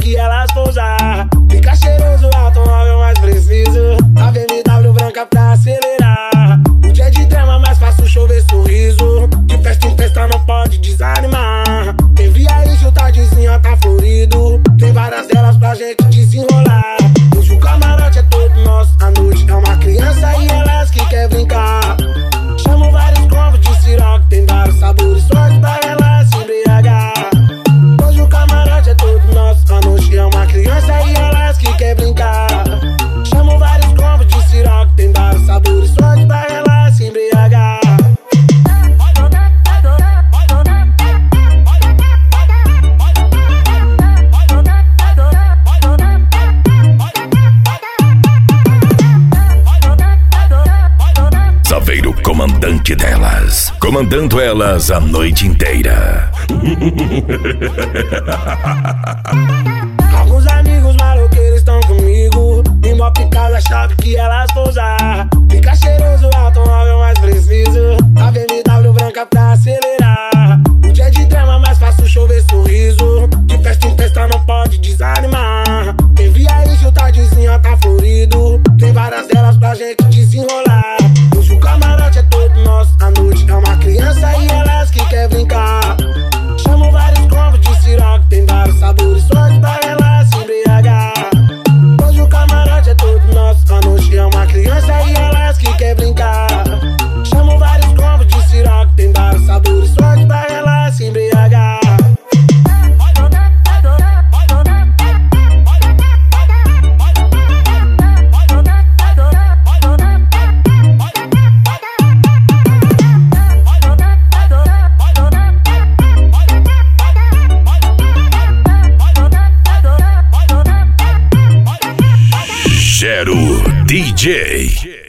que elas vão usar. Fica cheiroso, automóvel mais preciso. A BMW branca pra acelerar. O dia de drama mais fácil chover sorriso. De festa em festa não pode desanimar. Envia aí, o tardezinho tá florido. Tem várias delas pra gente desenrolar. Hoje o camarote é todo nosso, a noite é uma criança e elas que quer brincar. Chamo vários combos de siroque, tem vários sabores, sorte pra elas se embriagar. Hoje o camarote é todo nosso, a noite é uma criança e elas que quer brincar. Chamo vários combos de siroque, tem vários sabores, sorte pra elas se embriagar. Saveiro, comandante delas, comandando elas a noite inteira. Alguns amigos maloqueiros estão comigo. Em mó picada, a chave que elas vão usar. Fica cheiroso, automóvel mais preciso. A BMW branca pra acelerar. O dia de drama mais fácil chover sorriso. De festa em festa não pode desanimar. Envia aí, o tardezinho tá florido. Tem várias delas pra gente desenrolar. Hoje o camarote é todo nosso, a noite é uma criança e elas que quer brincar. Chamo vários combos de siroque, tem vários sabores, sorte pra elas se embriagar. Hoje o camarote é todo nosso, a noite é uma criança e elas que quer brincar. Chamo vários combos de siroque, tem vários sabores, sorte pra elas se embriagar. Gero DJ.